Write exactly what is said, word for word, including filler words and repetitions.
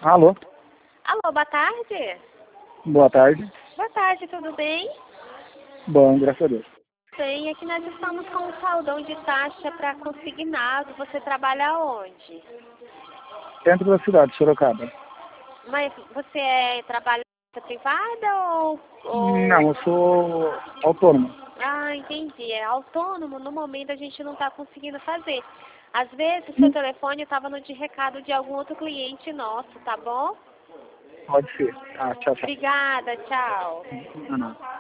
Alô? Alô, boa tarde. Boa tarde. Boa tarde, tudo bem? Bom, graças a Deus. Bem, aqui nós estamos com um saldão de taxa para consignado. Você trabalha onde? Dentro da cidade, Sorocaba. Mas você é trabalho privada ou, ou... Não, eu sou autônomo. Ah, entendi. É autônomo. No momento a gente não está conseguindo fazer. Às vezes o seu telefone estava no de recado de algum outro cliente nosso, tá bom? Pode ser. Ah, tchau, tchau. Obrigada, tchau. Não, não.